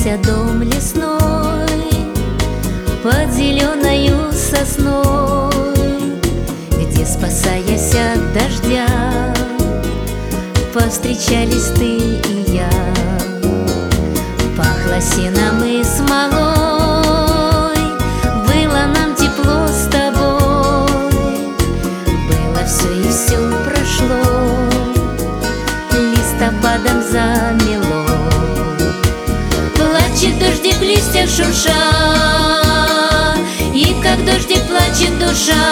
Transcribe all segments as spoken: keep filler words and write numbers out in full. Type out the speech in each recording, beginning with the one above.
приснился дом лесной под зеленою сосной, где, спасаясь от дождя, повстречались ты и я. Пахло сеном и смолой, было нам тепло с тобой. Было все и все прошло, листопадом замело. Плачет дождик, листья шурша, и как дождик плачет душа.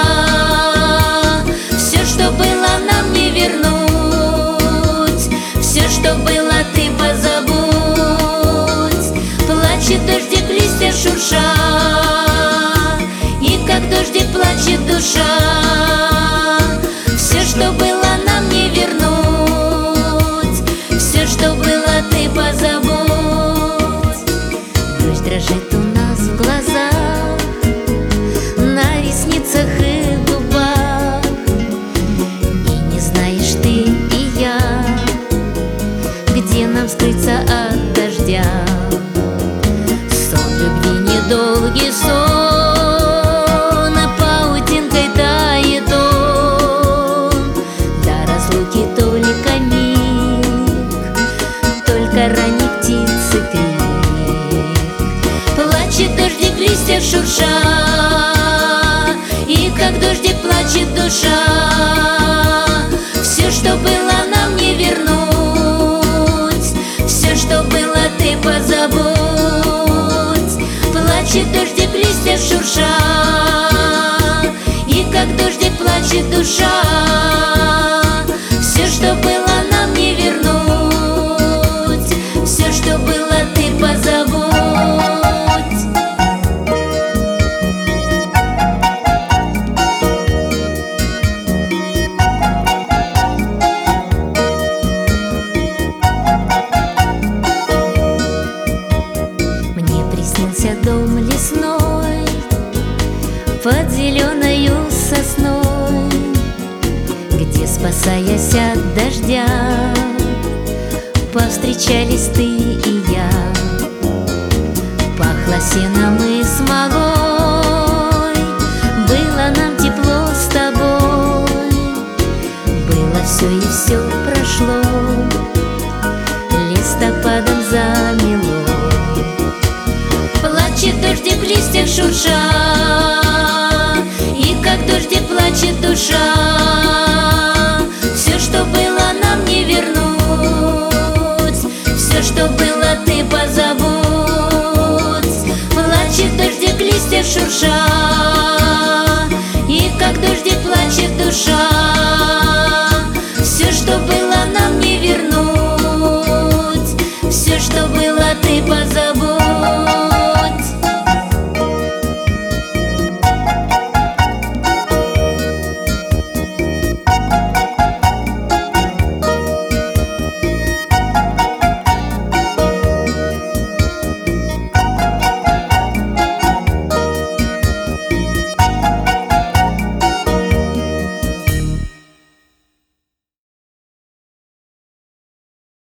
Все, что было, нам не вернуть, все, что было, ты позабудь. Плачет дождик, листья шурша, и как дождик плачет душа. Все, что было, нам не вернуть, все, что было, ты позабудь. Дождь дрожит у нас в глазах, на ресницах и губах, и не знаешь ты и я, где нам скрыться от дождя. Сон любви недолгий сон, а паутинкой тает он. До разлуки только миг, только ранний птицы крик. Плачет дождик, листья шурша, и как дождик плачет душа. Все, что было, нам не вернуть, все, что было, ты позабудь. Плачет дождик, листья шурша, и как дождик плачет душа. Все, что было, нам не вернуть, все, что было, ты позабудь. Приснился дом лесной под зеленою сосной, где, спасаясь от дождя, повстречались ты и я. Пахло сеном и смолой, было нам тепло с тобой. Было все и все прошло, листопадом замело. Плачет дождик, в листьях шурша, и как дождик плачет душа.